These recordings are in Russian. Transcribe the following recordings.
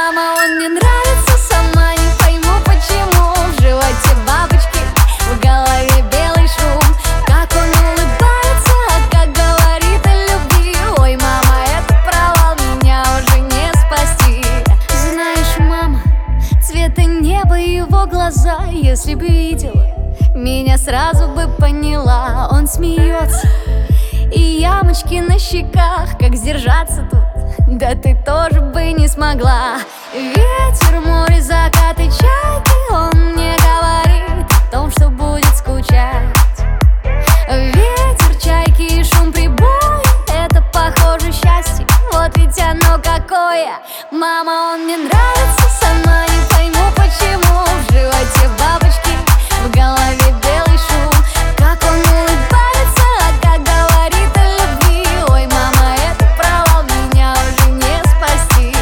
Мама, он мне нравится, сама не пойму почему. В животе бабочки, в голове белый шум. Как он улыбается, как говорит о любви. Ой, мама, это провал, меня уже не спасти. Знаешь, мама, цвета неба и его глаза. Если бы видела, меня сразу бы поняла. Он смеется, и ямочки на щеках. Как сдержаться тут? Да ты тоже бы не смогла. Ветер, море, закаты, чайки. Он мне говорит о том, что будет скучать. Ветер, чайки и шум прибоя — это похоже счастье. Вот ведь оно какое. Мама, он мне нравится, сама не пойму почему. В животе бабочки, в голове белый шум. Как он улыбается, как говорит о любви. Ой, мама, это провал, меня уже не спасти.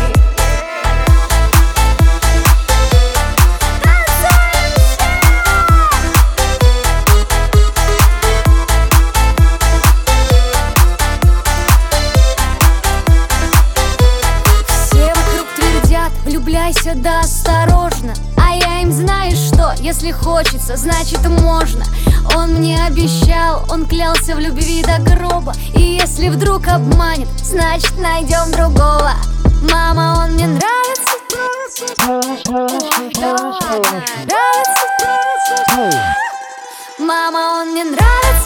Все вокруг твердят: влюбляйся, да осторожно. А я им, знаешь что, если хочется, значит можно. Он мне обещал, он клялся в любви до гроба. И если вдруг обманет, значит найдем другого. Мама, он мне нравится, нравится. Мама, он мне нравится.